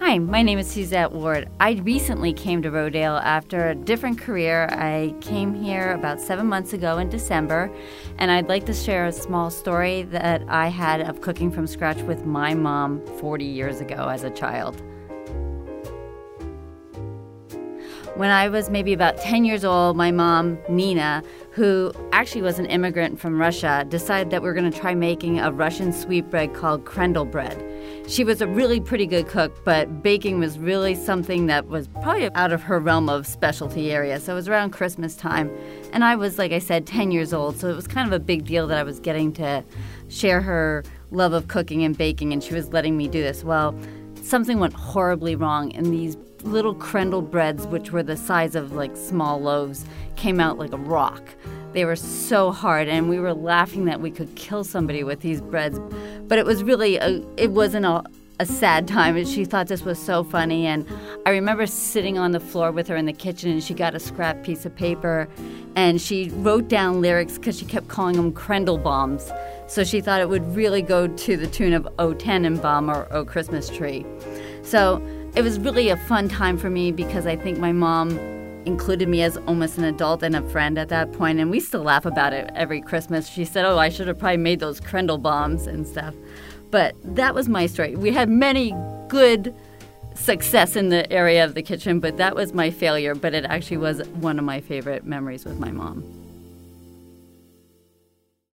Hi, my name is Suzette Ward. I recently came to Rodale after a different career. I came here about 7 months ago in December, and I'd like to share a small story that I had of cooking from scratch with my mom 40 years ago as a child. When I was maybe about 10 years old, my mom, Nina, who actually was an immigrant from Russia, decided that we were going to try making a Russian sweetbread called krendl bread. She was a really pretty good cook, but baking was really something that was probably out of her realm of specialty area. So it was around Christmas time. And I was, like I said, 10 years old, so it was kind of a big deal that I was getting to share her love of cooking and baking, and she was letting me do this. Well, something went horribly wrong, and these little krendl breads, which were the size of like small loaves, came out like a rock. They were so hard, and we were laughing that we could kill somebody with these breads. But it was really, it wasn't a sad time. And she thought this was so funny. And I remember sitting on the floor with her in the kitchen, and she got a scrap piece of paper, and she wrote down lyrics because she kept calling them krendl bombs. So she thought it would really go to the tune of O Tannenbaum or O Christmas Tree. So it was really a fun time for me because I think my mom included me as almost an adult and a friend at that point, and we still laugh about it every Christmas. She said, I should have probably made those krendl bombs and stuff. But that was my story. We had many good success in the area of the kitchen, but that was my failure. But it actually was one of my favorite memories with my mom.